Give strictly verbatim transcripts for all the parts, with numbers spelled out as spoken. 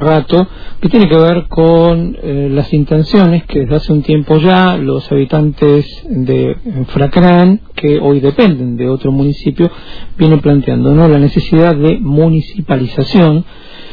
rato, que tiene que ver con eh, las intenciones que desde hace un tiempo ya los habitantes de Fracrán, que hoy dependen de otro municipio, vienen planteando, ¿no?, la necesidad de municipalización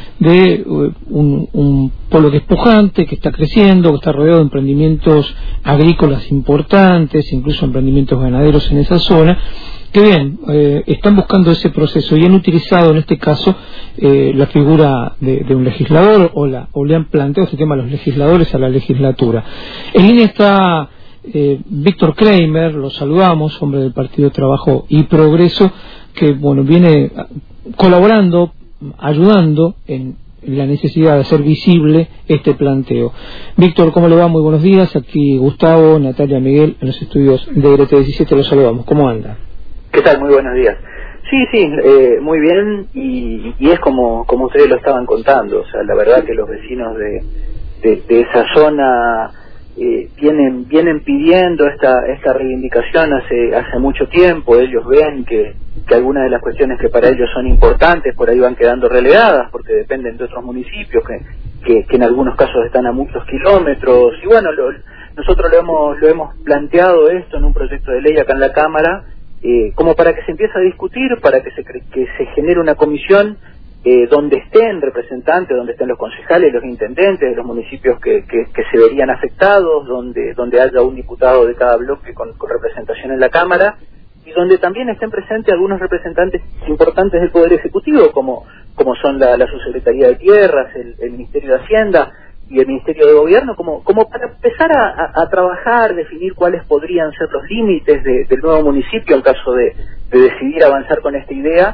de uh, un, un pueblo que es pujante, que está creciendo, que está rodeado de emprendimientos agrícolas importantes, incluso emprendimientos ganaderos en esa zona, que bien, eh, están buscando ese proceso y han utilizado en este caso eh, la figura de, de un legislador o, la, o le han planteado este tema a los legisladores, a la legislatura. En línea está eh, Víctor Kramer, lo saludamos, hombre del Partido Trabajo y Progreso, que bueno, viene colaborando, ayudando en la necesidad de hacer visible este planteo. Víctor, ¿cómo le va? Muy buenos días. Aquí Gustavo, Natalia, Miguel, en los estudios de R T diecisiete, los saludamos. ¿Cómo anda? ¿Qué tal? Muy buenos días. Sí, sí, eh, muy bien, y, y es como como ustedes lo estaban contando. O sea, la verdad que los vecinos de, de, de esa zona eh, vienen vienen pidiendo esta esta reivindicación hace hace mucho tiempo. Ellos ven que, que algunas de las cuestiones que para ellos son importantes por ahí van quedando relegadas porque dependen de otros municipios que, que, que en algunos casos están a muchos kilómetros. Y bueno, lo, nosotros lo hemos, lo hemos planteado esto en un proyecto de ley acá en la Cámara, Eh, como para que se empiece a discutir, para que se que se genere una comisión eh, donde estén representantes, donde estén los concejales, los intendentes de los municipios que, que, que se verían afectados, donde donde haya un diputado de cada bloque con, con representación en la Cámara, y donde también estén presentes algunos representantes importantes del Poder Ejecutivo, como como son la, la Subsecretaría de Tierras, el, el Ministerio de Hacienda y el Ministerio de Gobierno, como como para empezar a, a, a trabajar, definir cuáles podrían ser los límites de, del nuevo municipio en caso de, de decidir avanzar con esta idea,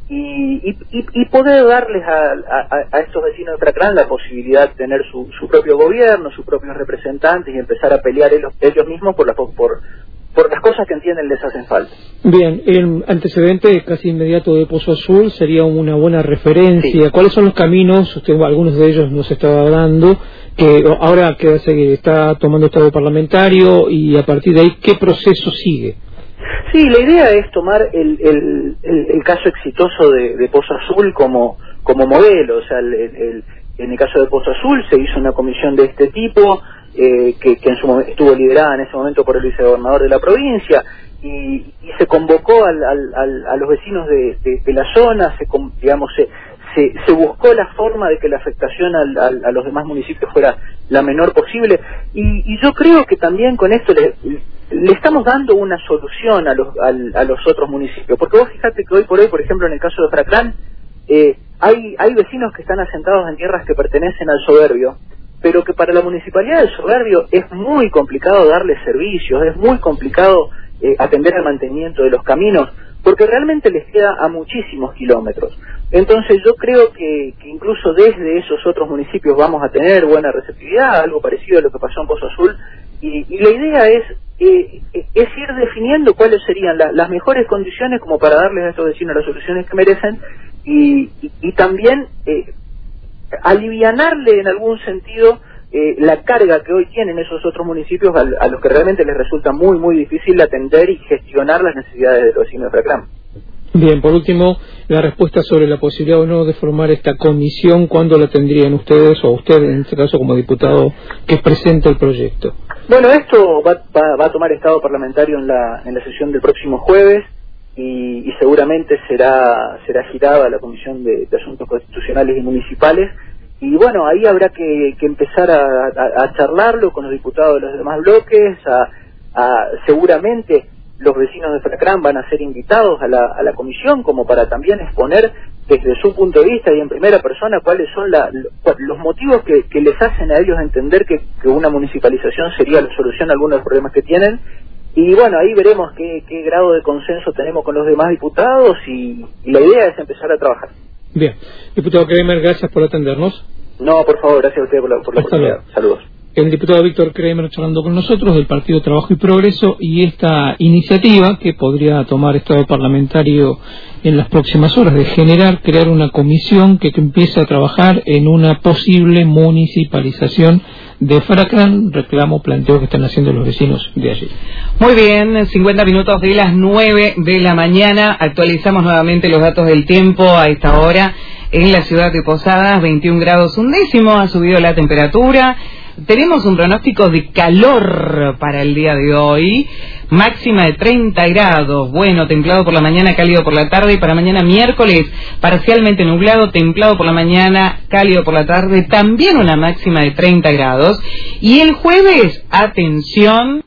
y, y, y poder darles a, a, a estos vecinos de Fracrán la posibilidad de tener su, su propio gobierno, sus propios representantes, y empezar a pelear ellos, ellos mismos por, la, por, por las cosas que entienden les hacen falta. Bien, el antecedente casi inmediato de Pozo Azul sería una buena referencia. Sí. ¿Cuáles son los caminos? Usted, algunos de ellos nos estaba dando, que ahora que está tomando estado parlamentario, y a partir de ahí, ¿qué proceso sigue? Sí, la idea es tomar el, el, el, el caso exitoso de, de Pozo Azul como, como modelo. O sea, el, el, en el caso de Pozo Azul se hizo una comisión de este tipo, eh, que, que en su momento estuvo liderada en ese momento por el vicegobernador de la provincia, y, y se convocó al, al, al, a los vecinos de, de, de la zona, se, digamos, se, se, se buscó la forma de que la afectación al, al, a los demás municipios fuera la menor posible, y, y yo creo que también con esto le, le estamos dando una solución a los, a, a los otros municipios, porque vos fíjate que hoy por hoy, por ejemplo, en el caso de Fracrán, eh, hay, hay vecinos que están asentados en tierras que pertenecen al Soberbio, pero que para la municipalidad del Soberbio es muy complicado darles servicios, es muy complicado eh, atender al mantenimiento de los caminos, porque realmente les queda a muchísimos kilómetros. Entonces yo creo que, que incluso desde esos otros municipios vamos a tener buena receptividad, algo parecido a lo que pasó en Pozo Azul, y, y la idea es, eh, es ir definiendo cuáles serían la, las mejores condiciones como para darles a estos vecinos las soluciones que merecen, y, y, y también eh, alivianarle en algún sentido eh, la carga que hoy tienen esos otros municipios a, a los que realmente les resulta muy muy difícil atender y gestionar las necesidades de los vecinos de Fracrán. Bien, por último, la respuesta sobre la posibilidad o no de formar esta comisión, ¿cuándo la tendrían ustedes, o usted en este caso como diputado que presenta el proyecto? Bueno, esto va, va, va a tomar estado parlamentario en la, en la sesión del próximo jueves, y, y seguramente será será girada a la Comisión de, de Asuntos Constitucionales y Municipales, y bueno, ahí habrá que, que empezar a, a, a charlarlo con los diputados de los demás bloques, a, a seguramente los vecinos de Fracrán van a ser invitados a la, a la comisión como para también exponer desde su punto de vista y en primera persona cuáles son la, los motivos que, que les hacen a ellos entender que, que una municipalización sería la solución a algunos de los problemas que tienen. Y bueno, ahí veremos qué, qué grado de consenso tenemos con los demás diputados, y, y la idea es empezar a trabajar. Bien. Diputado Kramer, gracias por atendernos. No, por favor, gracias a usted por la, por la oportunidad. Saludos. El diputado Víctor Kramer charlando con nosotros del Partido Trabajo y Progreso, y esta iniciativa que podría tomar estado parlamentario en las próximas horas de generar, crear una comisión que, que empiece a trabajar en una posible municipalización de Fracrán, reclamo, planteo que están haciendo los vecinos de allí. Muy bien, cincuenta minutos de las nueve de la mañana, actualizamos nuevamente los datos del tiempo a esta hora. en la ciudad de Posadas, veintiún grados un décimo, ha subido la temperatura. Tenemos un pronóstico de calor para el día de hoy, máxima de treinta grados, bueno, templado por la mañana, cálido por la tarde, y para mañana miércoles, parcialmente nublado, templado por la mañana, cálido por la tarde, también una máxima de treinta grados, y el jueves, atención...